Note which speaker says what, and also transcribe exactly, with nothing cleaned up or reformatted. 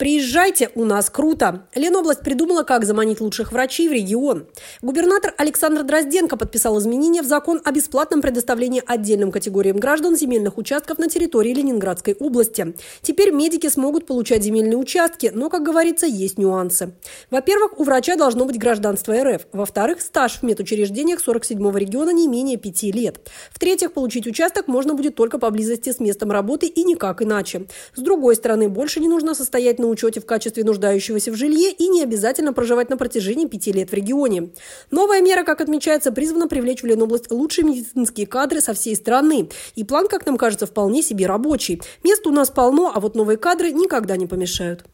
Speaker 1: Приезжайте, у нас круто. Ленобласть придумала, как заманить лучших врачей в регион. Губернатор Александр Дрозденко подписал изменения в закон о бесплатном предоставлении отдельным категориям граждан земельных участков на территории Ленинградской области. Теперь медики смогут получать земельные участки, но, как говорится, есть нюансы. Во-первых, у врача должно быть гражданство эр эф. Во-вторых, стаж в медучреждениях сорок седьмого региона не менее пяти лет. В-третьих, получить участок можно будет только поблизости с местом работы и никак иначе. С другой стороны, больше не нужно состоять на учете в качестве нуждающегося в жилье и не обязательно проживать на протяжении пяти лет в регионе. Новая мера, как отмечается, призвана привлечь в Ленобласть лучшие медицинские кадры со всей страны. И план, как нам кажется, вполне себе рабочий. Мест у нас полно, а вот новые кадры никогда не помешают.